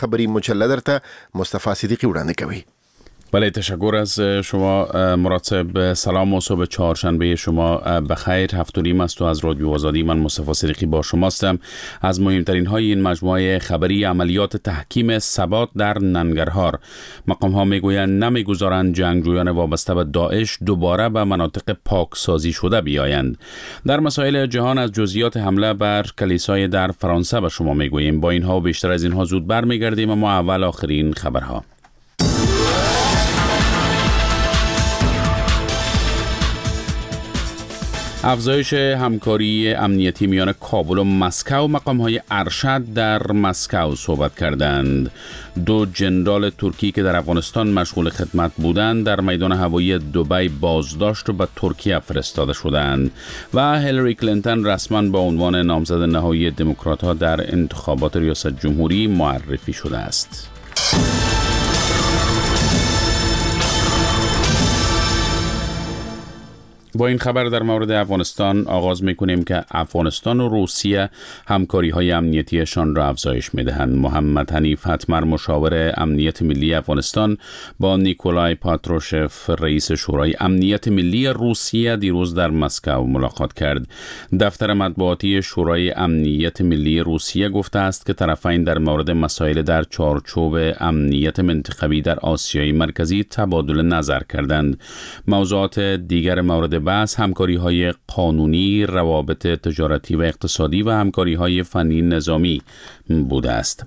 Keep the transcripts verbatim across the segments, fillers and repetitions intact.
خبری مجله درته مصطفی صدیقی وړاندې کوي. بله، تشکر از شما مراد صاحب. سلام و صبح چهارشنبه شما بخیر. هفت و نیم است و از رادیو آزادی من مصطفی صدیقی با شماستم. از مهمترین های این مجموعه خبری: عملیات تحکیم ثبات در ننگرهار. مقام ها میگویند نمیگذارند جنگجویان وابسته به داعش دوباره به مناطق پاکسازی شده بیایند. در مسائل جهان از جزئیات حمله بر کلیسای در فرانسه به شما میگوییم. با اینها و بیشتر از اینها زود برمیگردیم، اما اول آخرین خبرها. افزایش همکاری امنیتی میان کابل و مسکو. مقام‌های ارشد در مسکو صحبت کردند. دو جنرال ترکی که در افغانستان مشغول خدمت بودند در میدان هوایی دبی بازداشت و به ترکیه فرستاده شدند. و هیلاری کلینتون رسما به عنوان نامزد نهایی دموکرات‌ها در انتخابات ریاست جمهوری معرفی شده است. با این خبر در مورد افغانستان آغاز می‌کنیم که افغانستان و روسیه همکاری‌های امنیتیشان را افزایش می‌دهند. محمد حنیف حتمر، مشاور امنیت ملی افغانستان، با نیکولای پاتروشف، رئیس شورای امنیت ملی روسیه، دیروز در مسکو ملاقات کرد. دفتر مطبوعاتی شورای امنیت ملی روسیه گفته است که طرفین در مورد مسائل در چارچوب امنیت منطقوی در آسیای مرکزی تبادل نظر کردند. موضوعات دیگر مورد بحث همکاری‌های قانونی، روابط تجارتی و اقتصادی و همکاری‌های فنی نظامی بوده است.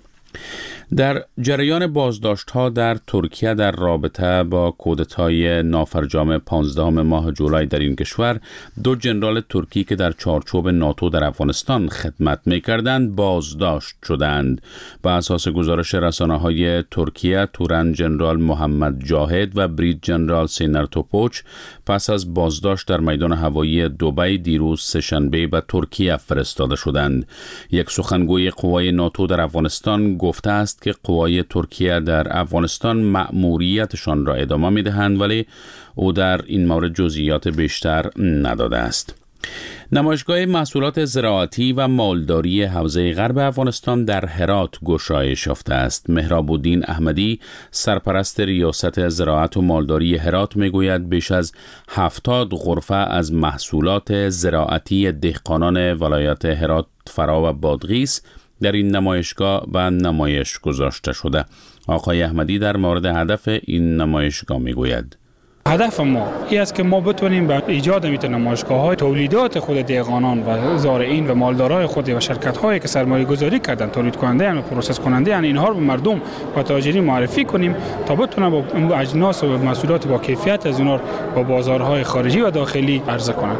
در جریان بازداشت‌ها در ترکیه در رابطه با کودتای نافرجام پانزدهم ماه جولای در این کشور، دو جنرال ترکی که در چارچوب ناتو در افغانستان خدمت می‌کردند بازداشت شدند. با اساس گزارش رسانه‌های ترکیه، تورن جنرال محمد جاهد و برید جنرال سینر توپوچ پس از بازداشت در میدان هوایی دبی دیروز سه‌شنبه به ترکیه فرستاده شدند. یک سخنگوی قوای ناتو در افغانستان گفته است که قوای ترکیه در افغانستان مأموریتشان را ادامه می‌دهند، ولی او در این مورد جزئیات بیشتر نداده است. نمایشگاه محصولات زراعتی و مالداری حوزه غرب افغانستان در هرات گشایش یافته است. مهراب الدین احمدی، سرپرست ریاست زراعت و مالداری هرات، میگوید بیش از هفتاد غرفه از محصولات زراعتی دهقانان ولایت هرات، فرا و بادغیس در این نمایشگاه و نمایش گذاشته شده. آقای احمدی در مورد هدف این نمایشگاه میگوید: هدف ما این است که ما بتونیم به ایجاد این نمایشگاه‌های تولیدات خود دهقانان و زارعین و مالدارای خود و شرکت‌هایی که سرمایه‌گذاری کردن، تولید کننده و پروسس کننده ان، اینها رو به مردم و تاجرین معرفی کنیم تا بتونن با اجناس و محصولات با کیفیت از اونها با بازارهای خارجی و داخلی عرضه کنند.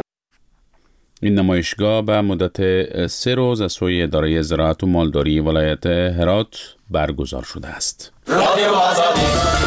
این نمایشگاه به مدت سه روز از سوی اداره زراعت و مالداری ولایت هرات برگزار شده است. رادیو آزادی.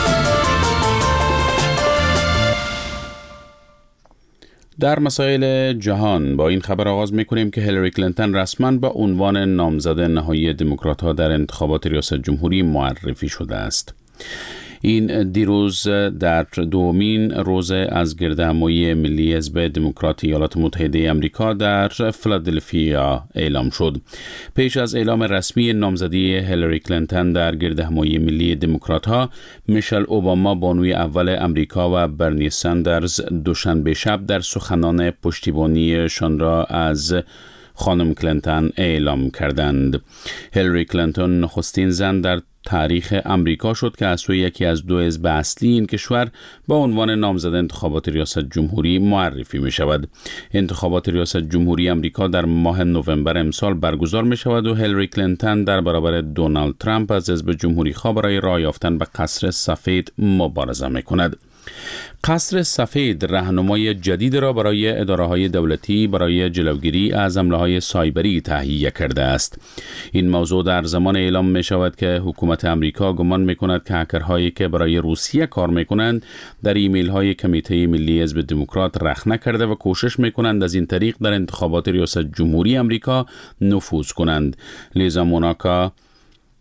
در مسائل جهان با این خبر آغاز می‌کنیم که هیلاری کلینتون رسما به عنوان نامزد نهایی دموکرات‌ها در انتخابات ریاست جمهوری معرفی شده است. این دیروز در دومین روز از گردهمایی ملی حزب دموکرات ایالات متحده آمریکا در فیلادلفیا اعلام شد. پیش از اعلام رسمی نامزدی هیلاری کلینتون در گردهمایی ملی دموکرات‌ها، میشل اوباما بانوی اول آمریکا و برنی ساندرز دوشنبه شب در سخنان پشتیبانیشان را از خانم کلینتون اعلام کردند. هیلاری کلینتون نخستین زن در تاریخ امریکا شد که از سوی یکی از دو حزب اصلی این کشور با عنوان نامزد انتخابات ریاست جمهوری معرفی می شود. انتخابات ریاست جمهوری امریکا در ماه نوامبر امسال برگزار می شود و هیلاری کلینتون در برابر دونالد ترامپ از حزب جمهوری خواه برای راه یافتن به قصر سفید مبارزه می کند. قصر سفید راهنمای جدید را برای اداره‌های دولتی برای جلوگیری از حمله‌های سایبری تهیه کرده است. این موضوع در زمان اعلام می شود که حکومت امریکا گمان می کند که هکرهایی که برای روسیه کار می کنند در ایمیل های کمیته ملی حزب دموکرات رخنه کرده و کوشش می کنند از این طریق در انتخابات ریاست جمهوری امریکا نفوذ کنند. لیزا موناکا،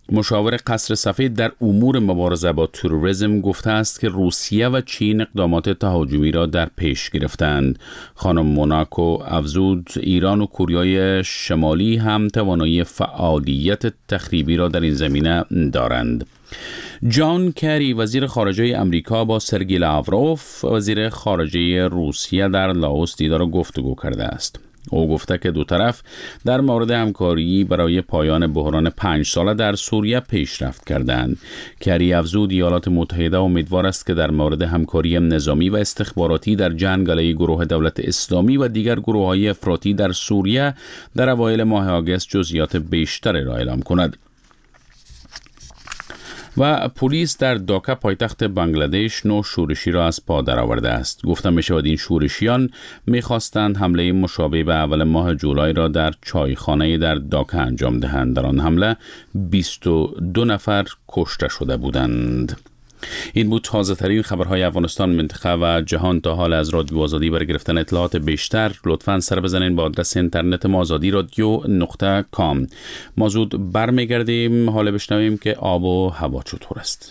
مشاور قصر سفید در امور مبارزه با تروریسم گفته است که روسیه و چین اقدامات تهاجمی را در پیش گرفتند. خانم موناکو افزود ایران و کره شمالی هم توانایی فعالیت تخریبی را در این زمینه دارند. جان کری وزیر خارجه امریکا با سرگئی لاوروف وزیر خارجه روسیه در لاوس دیدار و گفتگو کرده است. او گفته که دو طرف در مورد همکاری برای پایان بحران پنج ساله در سوریه پیشرفت کردند. کری افزود ایالات متحده امیدوار است که در مورد همکاری نظامی و استخباراتی در جنگ علیه گروه دولت اسلامی و دیگر گروه‌های افراطی در سوریه در اوایل ماه آگوست جزئیات بیشتری را اعلام کند. و پلیس در داکا پایتخت بنگلادش نو شورشی را از پا درآورده است. گفته می شود این شورشیان می خواستند حمله مشابه به اول ماه جولای را در چایخانه در داکا انجام دهند. در آن حمله بیست و دو نفر کشته شده بودند. این بود تازه ترین خبرهای افغانستان، منطقه و جهان. تا حال از رادیو آزادی برای گرفتن اطلاعات بیشتر لطفاً سر بزنین با آدرس اینترنت ما آزادی رادیو نقطه کام. ما زود برمیگردیم. حالا بشنویم که آب و هوا چطور است.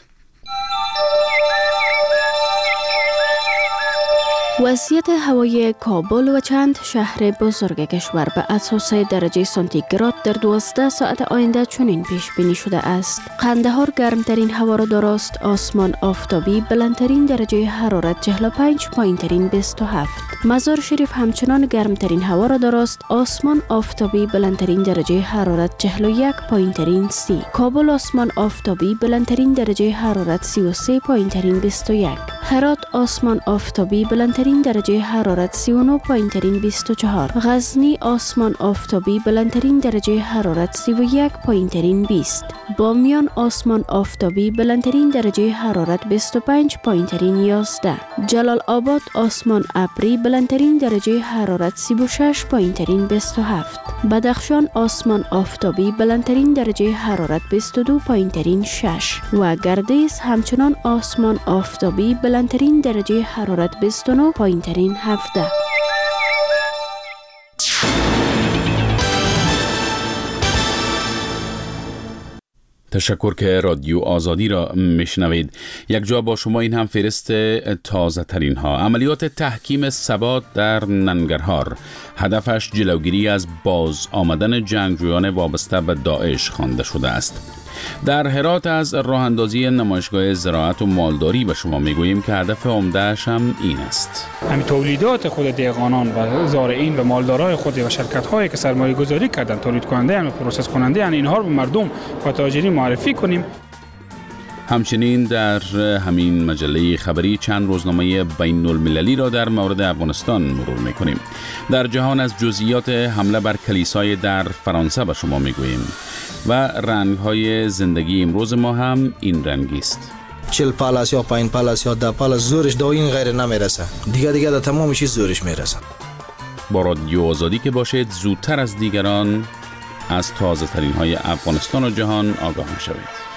وضعیت هوای کابل و چند شهر بزرگ کشور به اساس درجه سانتیگراد در دوازده ساعت آینده چنین پیش بینی شده است: قندهار گرمترین هوا را داراست، آسمان آفتابی، بلندترین درجه حرارت چهل و پنج، پایینترین بیست و هفت. مزار شریف همچنان گرمترین هوا را داراست، آسمان آفتابی، بلندترین درجه حرارت چهل و یک، پایینترین سی. کابل آسمان آفتابی، بلندترین درجه حرارت سی و سه، پایینترین بیست و یک. هرات آسمان آفتابی، بلندترین درجه حرارت سی و نه، پایینترین بیست و چهار. غزنی آسمان آفتابی، بلندترین درجه حرارت سی و یک، پایینترین بیست. بامیان آسمان آفتابی، بلندترین درجه حرارت بیست و پنج، پایینترین یازده. جلال آباد آسمان ابری، بلندترین درجه حرارت سی و شش، پایینترین بیست و هفت. بدخشان آسمان آفتابی، بلندترین درجه حرارت بیست و دو، پایینترین شش. و گردیز همچنان آسمان آفتابی، بلندترین درجه حرارت بیست و نه، پایینترین هفده. تشکر که رادیو آزادی را میشنوید. یک جا با شما این هم فهرست تازه ترین ها. عملیات تحکیم ثبات در ننگرهار هدفش جلوگیری از باز آمدن جنگجویان وابسته به داعش خوانده شده است. در هرات از راه اندازی نمایشگاه زراعت و مالداری به شما میگوییم که هدف عمده‌اش هم این است: همین تولیدات خود دهقانان و زارعین و مالدارای خود و شرکت‌هایی که سرمایه گذاری کردن، تولید کننده و پروسس کننده، یعنی اینها رو به مردم و تاجرین معرفی کنیم. همچنین در همین مجله خبری چند روزنامه بین المللی را در مورد افغانستان مرور میکنیم. در جهان از جزئیات حمله بر کلیسای در فرانسه به شما میگوییم و رنگ‌های زندگی امروز ما هم این رنگی است. چل پالاس یا پایین پالاس یا ده پالاس زورش دا این غیر نمیرسه، دیگه دیگه دا تمام چیز زورش میرسه. با رادیو آزادی که باشید زودتر از دیگران از تازه ترین های افغانستان و جهان آگاه شوید.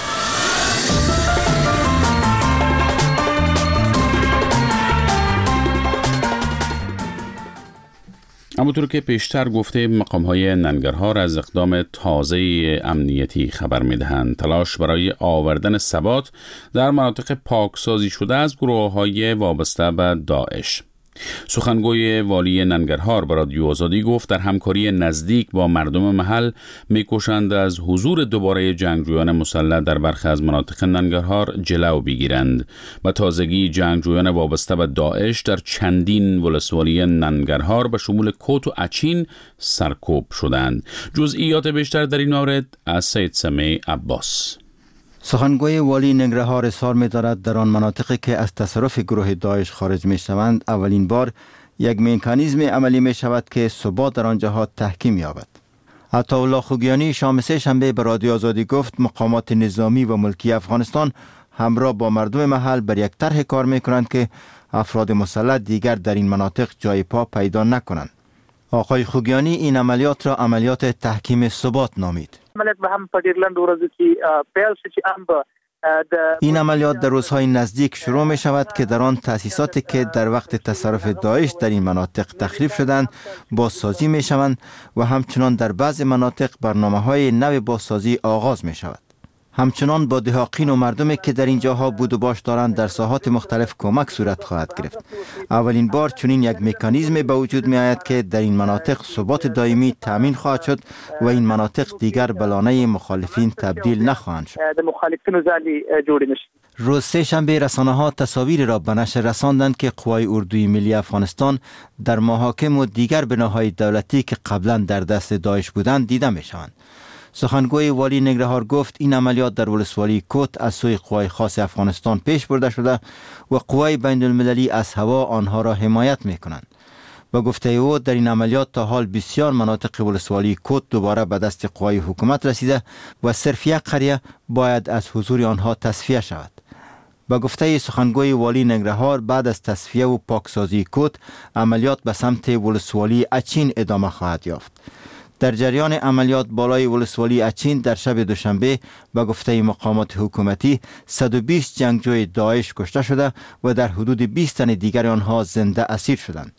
همونطور که پیشتر گفته مقام‌های ننگرهار از اقدام تازه امنیتی خبر می‌دهند. تلاش برای آوردن ثبات در مناطق پاکسازی شده از گروه‌های وابسته به داعش. سخنگوی والی ننگرهار به رادیو آزادی گفت در همکاری نزدیک با مردم محل می‌کوشند از حضور دوباره جنگجویان مسلح در برخی از مناطق ننگرهار جلو بگیرند. و تازگی جنگجویان وابسته به داعش در چندین ولسوالی ننگرهار به شمول کوت و اچین سرکوب شدند. جزئیات بیشتر در این مورد از سید سمیع عباس. سخنگوی والی ننگرهار اظهار می‌دارد در آن مناطقی که از تصرف گروه داعش خارج می‌شوند اولین بار یک مکانیزم عملی می‌شود که ثبات در آنجاها تحکیم یابد. عطاالله خوگیانی شام سه شنبه به رادیو آزادی گفت مقامات نظامی و ملکی افغانستان همراه با مردم محل بر یک طرح کار می‌کنند که افراد مسلح دیگر در این مناطق جای پا پیدا نکنند. آقای خوگیانی این عملیات را عملیات تحکیم ثبات نامید. این عملیات در روزهای نزدیک شروع می شود که در آن تأسیساتی که در وقت تصرف داعش در این مناطق تخریب شدند بازسازی می شوند و همچنان در بعض مناطق برنامه های نو بازسازی آغاز می شود. همچنان با دهاقین و مردمی که در این جاها بود و باش دارند در ساحات مختلف کمک صورت خواهد گرفت. اولین بار چنین یک مکانیزم به وجود می آید که در این مناطق ثبات دائمی تامین خواهد شد و این مناطق دیگر به لانه مخالفین تبدیل نخواهند شد. روز سه شنبه رسانه ها تصاویر را به نشر رساندند که قوای اردوی ملی افغانستان در محاکم و دیگر بناهای دولتی که قبلا در دست داعش بودند دیده می شوند. سخنگوی والی ننگرهار گفت این عملیات در ولسوالی کوت از سوی قوای خاص افغانستان پیش برده شده و قوای بین المللی از هوا آنها را حمایت می کنند. با گفته او در این عملیات تا حال بسیار مناطق ولسوالی کوت دوباره به دست قوای حکومت رسیده و صرف یک قریه باید از حضور آنها تصفیه شود. با گفته سخنگوی والی ننگرهار بعد از تصفیه و پاکسازی کوت عملیات به سمت ولسوالی اچین ادامه خواهد یافت. در جریان عملیات بالای ولسوالی اچین در شب دوشنبه با گفته مقامات حکومتی صد و بیست جنگجوی داعش کشته شده و در حدود بیست تن دیگر آنها زنده اسیر شدند.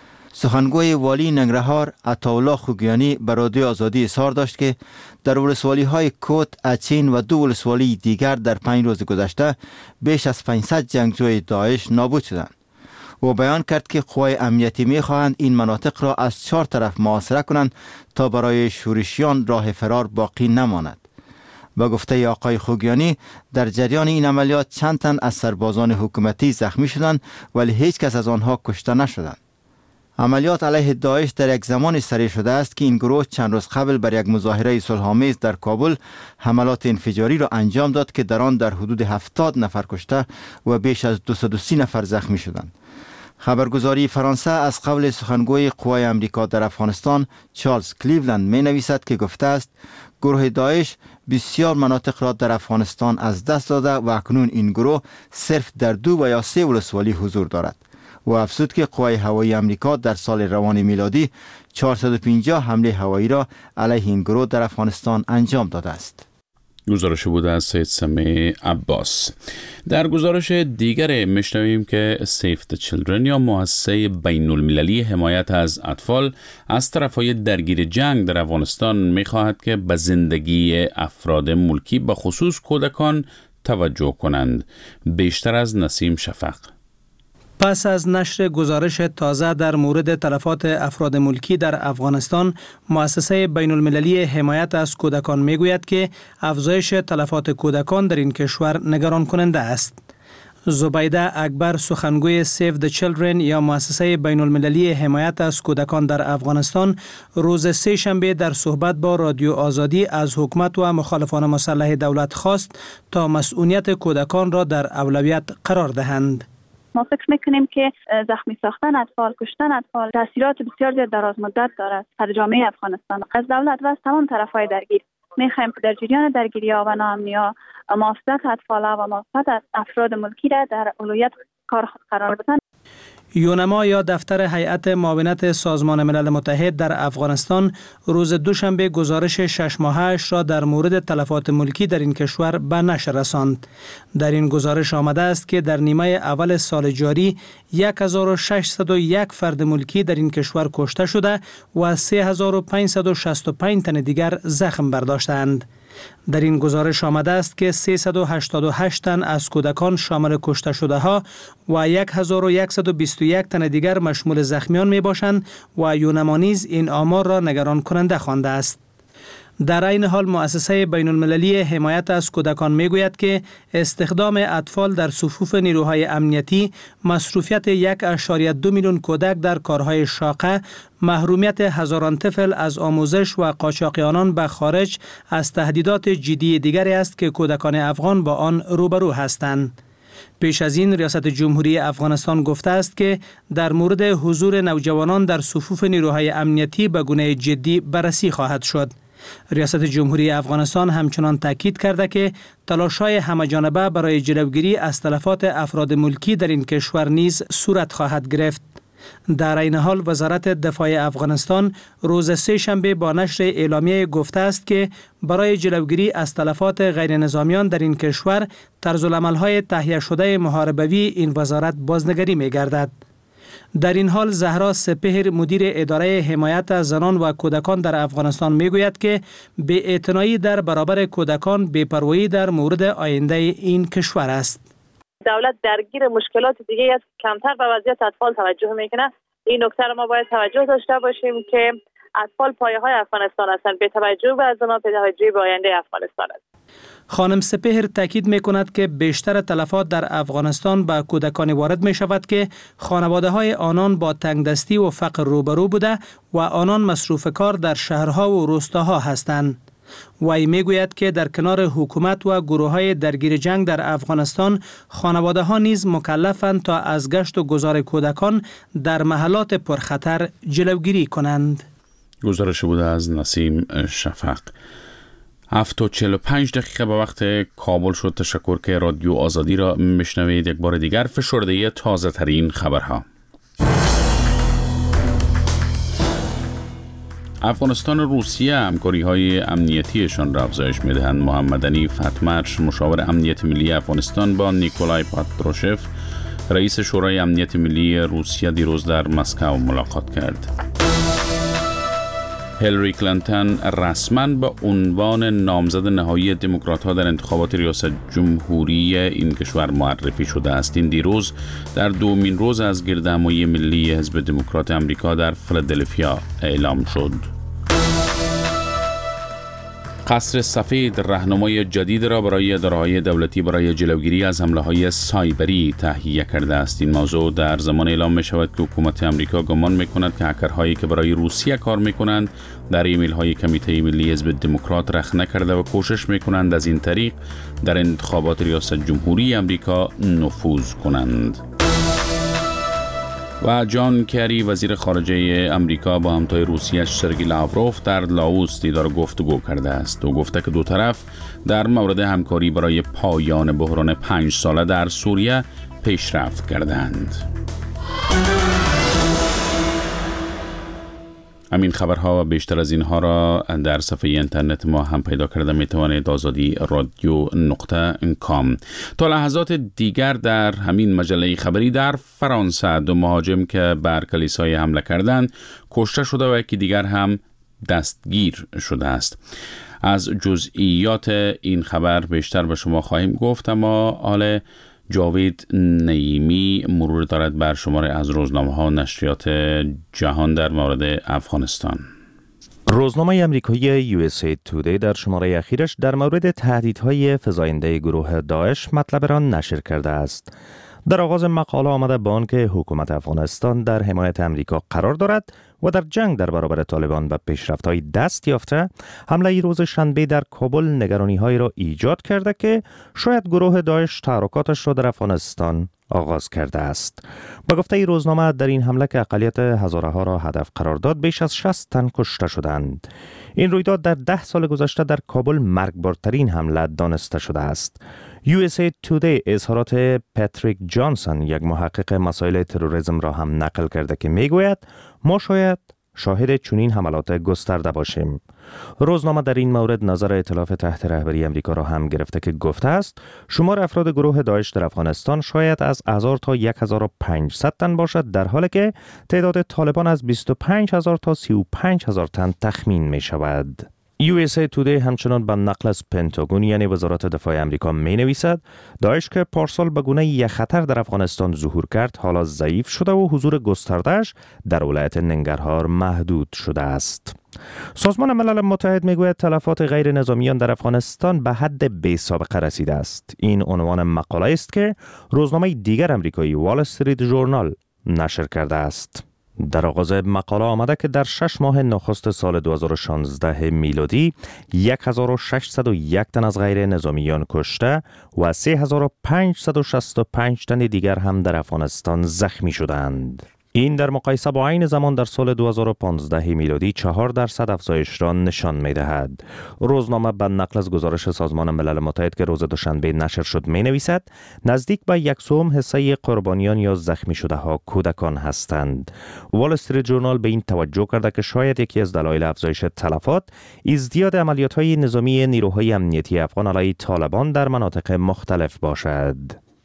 سخنگوی والی ننگرهار عطاالله خوگیانی به رادیو آزادی اظهار داشت که در ولسوالی های کوت، اچین و دو ولسوالی دیگر در پنج روز گذشته بیش از پانصد جنگجوی داعش نابود شدند. او بیان کرد که قوای امنیتی می خواهند این مناطق را از چهار طرف محاصره کنند تا برای شورشیان راه فرار باقی نماند. با گفته آقای خوگیانی در جریان این عملیات چند تن از سربازان حکومتی زخمی شدند ولی هیچ کس از آنها کشته نشدند. عملیات علیه داعش در یک زمان سریع شده است که این گروه چند روز قبل بر یک مظاهره صلح‌آمیز در کابل حملات انفجاری را انجام داد که در آن در حدود هفتاد نفر کشته و بیش از دویست و سی نفر زخمی شدند. خبرگزاری فرانسه از قول سخنگوی قوای امریکا در افغانستان چارلز کلیولند می نویسد که گفته است گروه داعش بسیار مناطق را در افغانستان از دست داده و اکنون این گروه صرف در دو و یا سه ولسوالی حضور دارد. و افزود که قوای هوایی امریکا در سال روان میلادی چهارصد و پنجاه حمله هوایی را علیه این گروه در افغانستان انجام داده است. گزارش بوده از سید سمیع عباس. در گزارش دیگر میشنویم که سیو د چیلدرن یا مؤسسه بین المللی حمایت از اطفال از طرفهای درگیر جنگ در افغانستان میخواهد که به زندگی افراد ملکی به خصوص کودکان توجه کنند. بیشتر از نسیم شفق. پس از نشر گزارش تازه در مورد تلفات افراد ملکی در افغانستان، مؤسسه بین المللی حمایت از کودکان میگوید که افزایش تلفات کودکان در این کشور نگران کننده است. زبیده اکبر سخنگوی سیو د چیلدرن یا مؤسسه بین المللی حمایت از کودکان در افغانستان روز سه شنبه در صحبت با رادیو آزادی از حکومت و مخالفان مسلح دولت خواست تا مسئولیت کودکان را در اولویت قرار دهند. ما فکر میکنیم که زخمی ساختن اطفال، کشتن اطفال تاثیرات بسیار زیاد دراز مدت دارد بر جامعه افغانستان. از دولت و از تمام طرفهای درگیر میخوایم که در جریان درگیری ها و ناامنی‌ها محافظت اطفال و محافظت افراد ملکی را در اولویت کار خود قرار بدهند. یونما یا دفتر هیئت معاونت سازمان ملل متحد در افغانستان روز دوشنبه گزارش شش ماهه‌اش را در مورد تلفات ملکی در این کشور به نشر رساند. در این گزارش آمده است که در نیمه اول سال جاری هزار و ششصد و یک فرد ملکی در این کشور کشته شده و سه هزار و پانصد و شصت و پنج تن دیگر زخم برداشتند. در این گزارش آمده است که سیصد و هشتاد و هشت تن از کودکان شامل کشته شده ها و هزار و صد و بیست و یک تن دیگر مشمول زخمیان می باشند و یونما نیز این آمار را نگران کننده خوانده است. در این حال مؤسسه بین المللی حمایت از کودکان می گوید که استخدام اطفال در صفوف نیروهای امنیتی، مصروفیت یک ممیز دو میلیون کودک در کارهای شاقه، محرومیت هزاران طفل از آموزش و قاچاقیانان به خارج از تهدیدات جدی دیگری است که کودکان افغان با آن روبرو هستند. پیش از این ریاست جمهوری افغانستان گفته است که در مورد حضور نوجوانان در صفوف نیروهای امنیتی به گونه جدی بررسی خواهد شد. ریاست جمهوری افغانستان همچنان تاکید کرده که تلاش‌های همه‌جانبه برای جلوگیری از تلفات افراد ملکی در این کشور نیز صورت خواهد گرفت. در این حال وزارت دفاع افغانستان روز سه شنبه با نشر اعلامیه گفته است که برای جلوگیری از تلفات غیر نظامیان در این کشور طرزالعمل‌های تهیه شده محاربوی این وزارت بازنگری می‌گردد. در این حال زهرا سپهر مدیر اداره حمایت از زنان و کودکان در افغانستان میگوید که بی‌اعتنایی در برابر کودکان بی‌پروایی در مورد آینده این کشور است. دولت درگیر مشکلات دیگه است، کمتر به وضعیت اطفال توجه میکنه. این نکته را ما باید توجه داشته باشیم که اطفال پایه های افغانستان هستند، به توجه به زنان به توجه به آینده افغانستان است. خانم سپهر تاکید می کند که بیشتر تلفات در افغانستان به کودکان وارد می شود که خانواده های آنان با تنگدستی و فقر روبرو بوده و آنان مصروف کار در شهرها و روستاها هستند. وی می گوید که در کنار حکومت و گروه های درگیر جنگ در افغانستان خانواده ها نیز مکلفند تا از گشت و گذار کودکان در محلات پرخطر جلوگیری کنند. گزارش بوده از نسیم شفق. هفت و چهل و پنج دقیقه به وقت کابل شد. تشکر که رادیو آزادی را میشنوید. یک بار دیگر فشرده تازه ترین خبرها. افغانستان و روسیه همکاری های امنیتیشان را افزایش میدهند. محمد حنیف حتمر مشاور امنیت ملی افغانستان با نیکولای پاتروشف رئیس شورای امنیت ملی روسیه دیروز در مسکو ملاقات کرد. هیلاری کلینتون رسما به عنوان نامزد نهایی دموکرات‌ها در انتخابات ریاست جمهوری این کشور معرفی شده است. این دیروز در دومین روز از گردهمایی ملی حزب دموکرات آمریکا در فیلادلفیا اعلام شد. قصر سفید راهنمای جدید را برای اداره‌های دولتی برای جلوگیری از حمله‌های سایبری تهیه کرده است. این موضوع در زمان اعلام می‌شود که حکومت آمریکا گمان می‌کند که هکرهایی که برای روسیه کار می‌کنند در ایمیل‌های کمیته ملی حزب دموکرات رخنه کرده و کوشش می‌کنند از این طریق در انتخابات ریاست جمهوری آمریکا نفوذ کنند. و جان کری وزیر خارجه امریکا با همتای روسیه‌اش سرگئی لاوروف در لاوس دیدار گفتگو کرده است. او گفته که دو طرف در مورد همکاری برای پایان بحران پنج ساله در سوریه پیشرفت کردند. همین خبرها و بیشتر از اینها را در صفحه اینترنت ما هم پیدا کرده می توانید آزادی رادیو نقطه کام. تا لحظات دیگر در همین مجله خبری در فرانسه دو مهاجم که بر کلیسای حمله کردند کشته شده و یکی دیگر هم دستگیر شده است. از جزئیات این خبر بیشتر به شما خواهیم گفت، اما حال جاوید نعیمی مرور دارد بر شماره از روزنامه‌ها و نشریات جهان در مورد افغانستان. روزنامه آمریکایی یو اس ای تودی در شماره اخیرش در مورد تهدیدهای فزاینده گروه داعش مطلب را نشر کرده است. در آغاز مقاله آمده به آن که حکومت افغانستان در حمایت امریکا قرار دارد و در جنگ در برابر طالبان و پیشرفت‌های دست یافته، حمله روز شنبه در کابل نگرانی‌هایی را ایجاد کرده که شاید گروه داعش تحرکاتش را در افغانستان آغاز کرده است. با گفته روزنامه در این حمله که اقلیت هزاره ها را هدف قرار داد، بیش از شصت تن کشته شدند. این رویداد در ده سال گذشته در کابل مرگبارترین حمله دانسته شده است. یو اس ای تودی اظهارات پاتریک جانسون، یک محقق مسائل تروریسم را هم نقل کرده که میگوید ما شاید شاهد چنین حملات گسترده باشیم. روزنامه در این مورد نظر ائتلاف تحت رهبری امریکا را هم گرفته که گفته است شمار افراد گروه داعش در افغانستان شاید از هزار تا هزار و پانصد تن باشد، در حالی که تعداد طالبان از بیست و پنج هزار تا سی و پنج هزار تن تخمین می شود. یو اس ای تودی همچنان به نقل از پنتاگون یعنی وزارت دفاع امریکا می نویسد داعش که پارسال به گونه یک خطر در افغانستان ظهور کرد حالا ضعیف شده و حضور گسترده‌اش در ولایت ننگرهار محدود شده است. سازمان ملل متحد میگوید تلفات غیر نظامیان در افغانستان به حد بی سابقه رسیده است. این عنوان مقاله است که روزنامه دیگر امریکایی وال استریت ژورنال نشر کرده است. در آغاز مقاله آمده که در شش ماه نخست سال دو هزار و شانزده میلادی هزار و ششصد و یک تن از غیر نظامیان کشته و سه هزار و پانصد و شصت و پنج تن دیگر هم در افغانستان زخمی شدند. این در مقایسه با عین زمان در سال دو هزار و پانزده میلادی چهار درصد افزایش را نشان می دهد. روزنامه به نقل از گزارش سازمان ملل متحد که روز دوشنبه نشر شد می نویسد نزدیک به یک سوم حصه قربانیان یا زخمی شده ها کودکان هستند. وال استریت ژورنال به این توجه کرده که شاید یکی از دلایل افزایش تلفات ازدیاد عملیات های نظامی نیروهای امنیتی افغان علیه طالبان در مناطق مختلف باشد.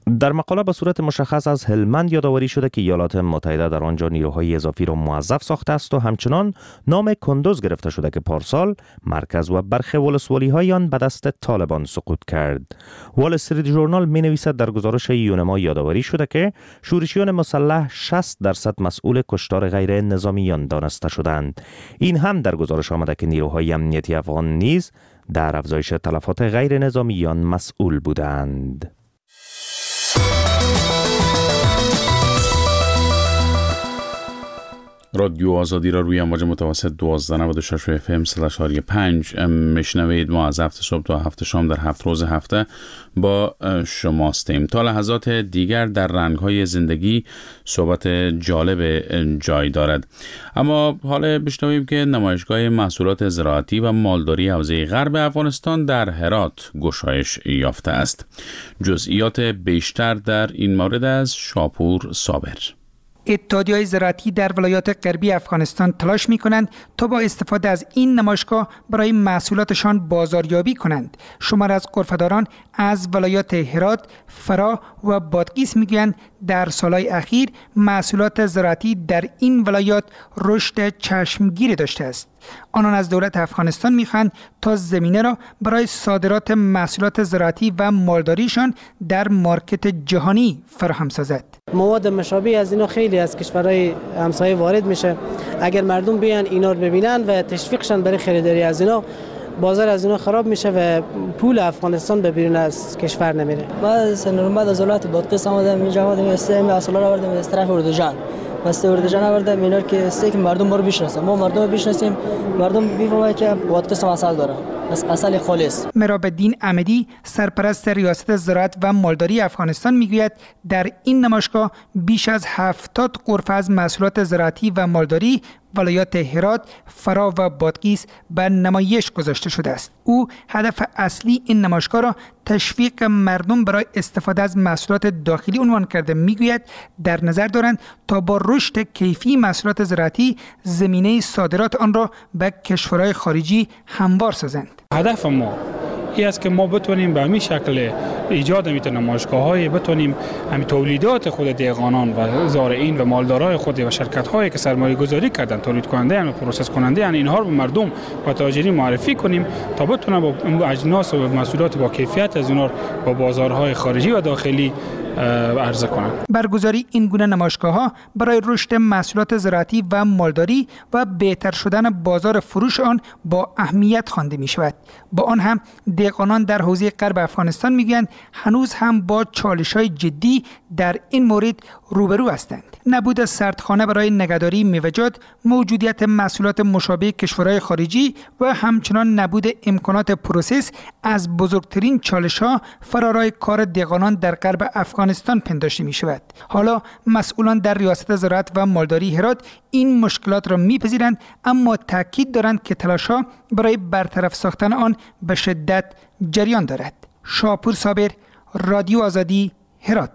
در مقاله به صورت مشخص از هلمند یادآوری شده که ایالات متحده در آنجا نیروهای اضافی را موظف ساخته است و همچنان نام کندوز گرفته شده که پارسال مرکز و برخی ولسوالی آن به دست طالبان سقوط کرد. وال استریت ژورنال می نویسد در گزارش یونما یادآوری شده که شورشیان مسلح شصت درصد مسئول کشتار غیر نظامیان دانسته شدند. این هم در گزارش آمده که نیروهای امنیتی افغان نیز در افزایش تلفات غیر نظامیان مسئول بودند. رادیو آزادی را روی امواج متوسط دوازده نود و شش اف ام صد و پنج میشنوید. ما از هفت صبح تا هفت شام در هفت روز هفته با شماستیم. تا لحظات دیگر در رنگ‌های زندگی صحبت جالب جای دارد. اما حالا بشنویم که نمایشگاه محصولات زراعتی و مالداری حوزه غرب افغانستان در هرات گشایش یافته است. جزئیات بیشتر در این مورد از شاپور صابر. اتحادیه‌های زراعتی در ولایات غربی افغانستان تلاش می‌کنند تا با استفاده از این نمایشگاه برای محصولاتشان بازاریابی کنند. شمار از غرفه‌داران از ولایات هرات، فرا و بادغیس می‌گویند در سالهای اخیر محصولات زراعتی در این ولایات رشد چشمگیری داشته است. آنان از دولت افغانستان می‌خواهند تا زمینه را برای صادرات محصولات زراعتی و مالداریشان در مارکت جهانی فراهم سازد. مواد مشابه از اینا خیلی از کشورهای همسایه وارد میشه. اگر مردم بیان اینا رو ببینن و تشویقشن برای خریداری از اینا، بازار از اینا خراب میشه و پول افغانستان به بیرون از کشور نمیره. ما سنورمد از ولایت بادغیس آمدم اینجا، آمدم استیم اصلا رو آوردم از طرف اردوجان. واسه اردوجان آوردم اینا که است که مردم ما رو بشناسن. ما مردم رو بشناسیم، مردم میفهمن که بادغیس اصل داره. از اصل خالص. مراب الدین احمدی سرپرست ریاست زراعت و مالداری افغانستان میگوید در این نمایشگاه بیش از هفتاد غرفه از محصولات زراعتی و مالداری ولایات هرات، فرا و بادغیس به نمایش گذاشته شده است. او هدف اصلی این نمایشگاه را تشویق مردم برای استفاده از محصولات داخلی عنوان کرده. میگوید در نظر دارند تا با رشد کیفی محصولات زراعتی زمینه صادرات آن را به کشورهای خارجی هموار سازند. هدف ما این است که ما بتونیم به همین شکل ایجاد همین نمایشگاه‌های بتونیم همین تولیدات خود دیگانان و زارعین و مالدارای خود و شرکت‌هایی که سرمایه گذاری کردن، تولید کننده و پروسس کننده، یعنی اینها رو به مردم و تاجرین معرفی کنیم تا بتونن با اجناس و محصولات با کیفیت از اونها با بازارهای خارجی و داخلی عرضه کنند. برگزاری این گونه نمایشگاه‌ها برای رشد محصولات زراعتی و مالداری و بهتر شدن بازار فروش آن با اهمیت خوانده می‌شود. با آن هم دهقانان در حوزه غرب افغانستان میگویند هنوز هم با چالش‌های جدی در این مورد روبرو هستند. نبود سردخانه برای نگهداری میوه‌جات، موجودیت محصولات مشابه کشورهای خارجی و همچنان نبود امکانات پروسس از بزرگترین چالش‌ها فرارای کار دهقانان در غرب افغانستان پنداشته می‌شود. حالا مسئولان در ریاست زراعت و مالداری هرات این مشکلات را می‌پذیرند، اما تاکید دارند که تلاش‌ها برای برطرف ساختن آن به شدت جریان دارد. شاپور صابر، رادیو آزادی، هرات.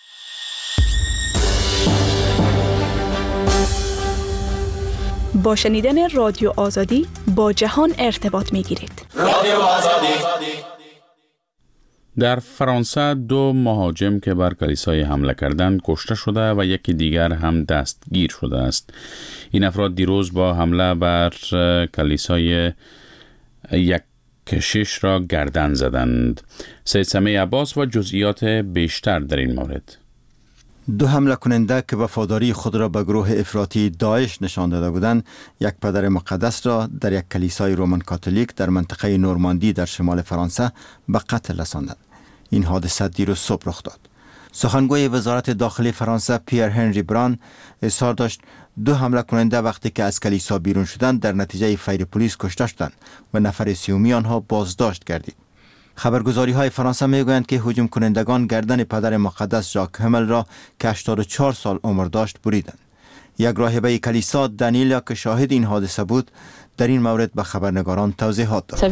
با شنیدن رادیو آزادی با جهان ارتباط می‌گیرید. رادیو آزادی. در فرانسه دو مهاجم که بر کلیسای حمله کردند کشته شده و یکی دیگر هم دستگیر شده است. این افراد دیروز با حمله بر کلیسای یک کشیش را گردن زدند. سید سمیع عباس و جزئیات بیشتر در این مورد. دو حمله کننده که وفاداری خود را به گروه افراطی داعش نشان داده بودند، یک پدر مقدس را در یک کلیسای رومن کاتولیک در منطقه نورماندی در شمال فرانسه به قتل رساندند. این حادثه دیروز صبح رخ داد. سخنگوی وزارت داخلی فرانسه پیر هنری بران اظهار داشت دو حمله کننده وقتی که از کلیسا بیرون شدند در نتیجه فیر پلیس کشته شدند و نفر سیومی آنها بازداشت گردید. خبرگزاری های فرانسه میگویند که هجوم کنندگان گردن پدر مقدس ژاک همل را که هشتاد و چهار سال عمر داشت بریدند. یک راهبه کلیسا دانیلا که شاهد این حادثه بود در این مورد به خبرنگاران توضیحات داد.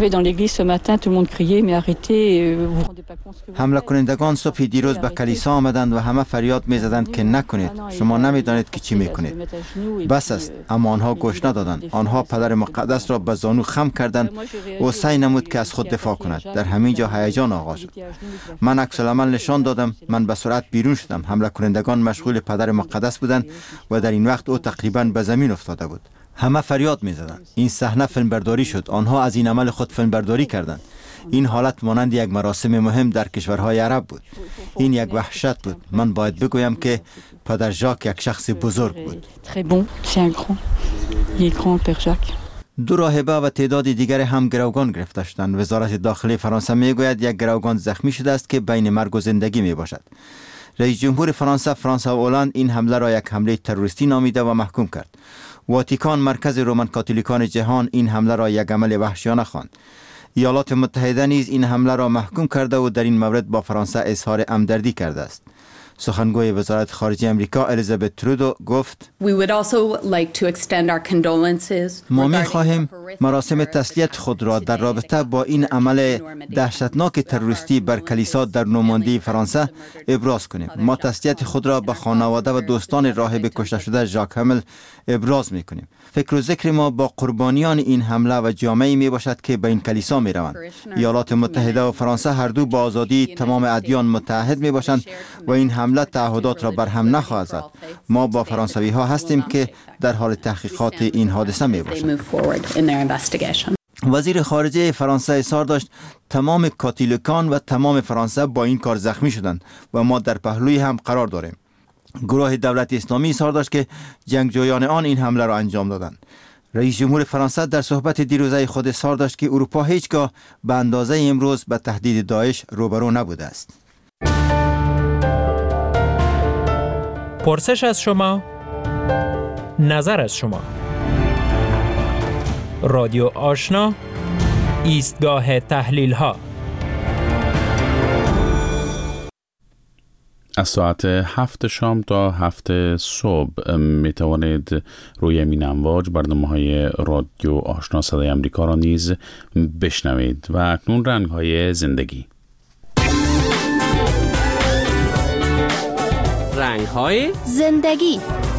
حمله کنندگان صبح دیروز به کلیسا آمدند و همه فریاد می‌زدند که نکنید، شما نمی‌دانید که چی می‌کنید. بس است، اما آنها گوش ندادند. آنها پدر مقدس را به زانو خم کردند و سعی نمود که از خود دفاع کند. در همین جا هیجان آغاز شد. من عکس العمل نشان دادم. من به سرعت بیرون شدم. حمله کنندگان مشغول پدر مقدس بودند و در این وقت او تقریباً به زمین افتاده بود. همه فریاد می‌زدند. این صحنه فیلمبرداری شد. آنها از این عمل خود فیلمبرداری کردند. این حالت مانند یک مراسم مهم در کشورهای عرب بود. این یک وحشت بود. من باید بگویم که پدر ژاک یک شخص بزرگ بود. دو راهبه و تعداد دیگر هم گروگان گرفته شدند. وزارت داخلی فرانسه میگوید یک گروگان زخمی شده است که بین مرگ و زندگی می باشد. رئیس جمهور فرانسه فرانسوا اولند این حمله را یک حمله تروریستی نامیده و محکوم کرد. واتیکان، مرکز رومن کاتولیکان جهان، این حمله را یک عمل وحشیانه خواند. ایالات متحده نیز این حمله را محکوم کرده و در این مورد با فرانسه اظهار همدردی کرده است. سخنگوی وزارت خارجه امریکا الیزابت ترودو گفت: ما می خواهیم مراسم تسلیت خود را در رابطه با این عمل دهشتناک تروریستی بر کلیسا در نورماندی فرانسه ابراز کنیم. ما تسلیت خود را به خانواده و دوستان راهب کشته شده ژاک همل ابراز می کنیم. فکر و ذکر ما با قربانیان این حمله و جامعه‌ای می باشد که به این کلیسا می روند. ایالات متحده و فرانسه هر دو با آزادی تمام ادیان متحد می باشند و این حمله تعهدات را برهم نخواهد زد. ما با فرانسوی ها هستیم که در حال تحقیقات این حادثه می باشند. وزیر خارجه فرانسه اظهار داشت تمام کاتولیکان و تمام فرانسه با این کار زخمی شدند و ما در پهلوی هم قرار داریم. گروه دولت اسلامی اظهار داشت که جنگجویان آن این حمله را انجام دادند. رئیس جمهور فرانسه در صحبت دیروزه خود اظهار داشت که اروپا هیچگاه به اندازه امروز به تهدید داعش روبرو نبوده است. پرسش از شما، نظر از شما. رادیو آشنا، ایستگاه تحلیل ها. از ساعت هفت شام تا هفت صبح می توانید روی این امواج برنامه‌های رادیو آشنا صدای امریکا را نیز بشنوید. و اکنون رنگ‌های زندگی. رنگ‌های زندگی.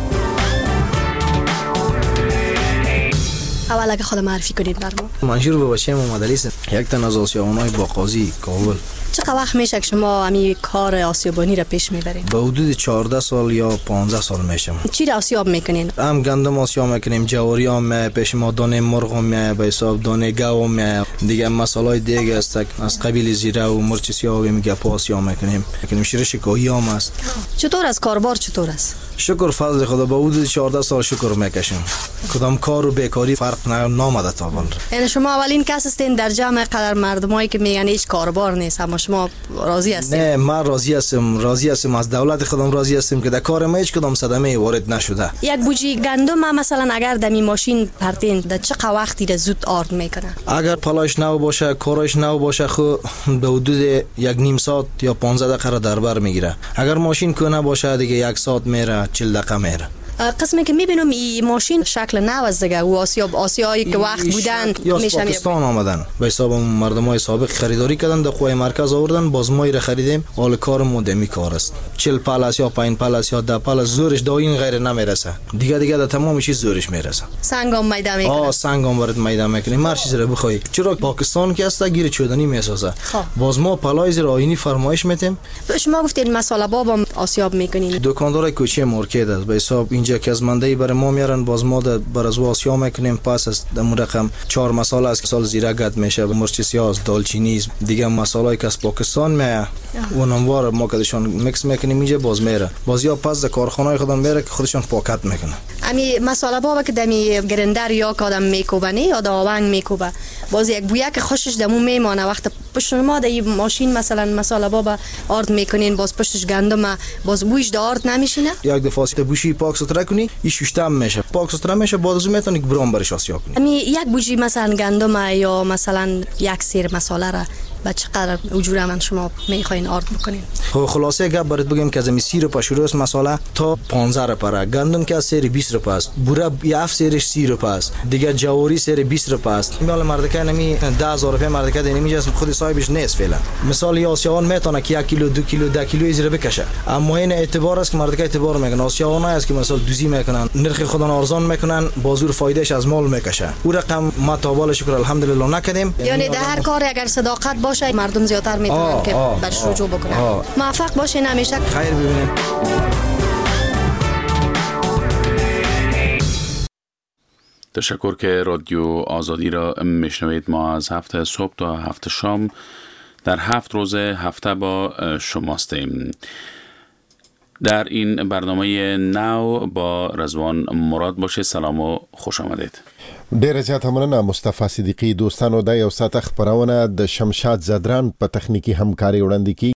اول اگه خود معرفی کنید برام. منشور باباچی محمد علی است. یک تن از آسیابان‌های با قاضی کابل. چقدر وقت میشه که شما امی کار آسیابانی را پیش میبرید؟ به حدود چهارده سال یا پانزده سال میشه. چی را آسیاب میکنین؟ هم گندم آسیاب میکنیم، جواری هم پیش ما دانه مرغ هم میاد، به حساب دانه گاو هم میاد. دیگه مسائل دیگه است از قبیل زیره و مرچ سیاه و میگه پا آسیاب میکنیم. میکنیم شیر شکوهی هم است. چطور از کاربار چطور است؟ شکر فضل خدا به حدود چهارده سال شکر میکشیم. کدام کار و بیکاری فرق نامده تا بال. یعنی شما اولین کس هستین در جمع قدر مردمایی که میگن هیچ کاربار نیست، اما شما راضی هستید؟ نه، من راضی هستم، راضی هستم از دولت خودم راضی هستم که در کار ما هیچ کدام صدمه وارد نشده. یک بوجی گندم مثلا اگر دمی ماشین پرتین در چقدر وقتی را زود آرد میکنه؟ اگر پلاش نو باشه، کارش نو باشه، خو به حدود یک نیم ساعت یا پانزده دقیقه در بر میگیره. اگر ماشین کنه باشه دیگه یک ساعت میره، چهل دقیقه میره. قسمی که میبینم این ماشین شکل نو است دیگه، و آسیاب آسیایی که وقت بودن میشن پاکستان آمدن به حساب مردمای سابق خریداری کردن، در خوای مرکز آوردن، باز ما را خریدیم. حال کار مودمی کار است. چهل پلاس یا پنج پلاس یا ده پلاس زورش دا این غیر نمیرسه. دیگه دیگه در تمام چیز زورش میرسه. سنگام میدا میکنه. آ سنگام ورد میدا میکنه. هر چیز را بخوای. چرا پاکستان که است گیر چودنی میسازه. باز ما پلایز را آینی فرمایش میتیم. شما گفتین مساله بابام آسیاب میکنین. دکاندار کوچه مارکت است به حساب اینجا که از مندهی برای ما میارن، باز ما بر از واسیا میکنیم. پس از دم رقم چهار مساله است که سال زیره گد میشه، مرچ سیاه، دالچینی، دیگه مساله‌ای که از پاکستان میاد اونموار ما کدشون میکس میکنیم اینجا، باز میره. باز یا پس کارخانه‌های خودم میره که خودشون پاکت میکنه. امی مساله بابا که دمی گرندر یا کادم میکوبنی یا داوند میکوبه، باز یک بویا که خوشش دمو میمانه. وقت پشت ما در ماشین مثلا مساله بابا آرد میکنین، باز پشتش گندم، باز بویش د آرد نمیشینه. یک دفعه ست بوشی پاک ستره کنی این ششتم میشه، پاک ستره میشه، باز از میتونی برام برش آسیا کنی. امی یک بوجی مثلا گندم یا مثلا یک سیر مساله را به چقدر اجوره من شما میخواین آرد بکنین. خب خلاصه گپ برات بگم که از سی روپا شروع است مساله تا پانزده روپا. گندم که از سری بیست روپا است. بوره یاف سریش سی روپا است. دیگه جواری سری بیست روپا است. مال مردکه نمی ده هزار روپیه مردکه نمیجه خود صاحبش نیست فعلا. مثال یا آسیوان میتونه که یک کیلو دو کیلو ده کیلو ایزره بکشه. اما این اعتبار است که مردکه اعتبار میکنه. آسیوان است که مثلا دوزی میکنن. نرخ خودن ارزان میکنن. بازور فایدهش از مال میکشه. او رقم ما تا شکر الحمدلله نکردیم. یعنی در هر کاری اگر صداقت باشه مردم زیادتر میتونن که برش رجوع بکنن. موفق باشین همیشه. خیر ببینید. تشکر که رادیو آزادی را میشنوید. ما از هفت صبح تا هفت شام در هفت روز هفته با شماستیم. در این برنامه نو با رضوان مراد باشه. سلام و خوش آمدید. ډیره زیاته مننه مصطفی صدیقی. دوستانو د یو ساعت خبرونه د شمشاد زدران په تخنیکی همکاري وړاندې کی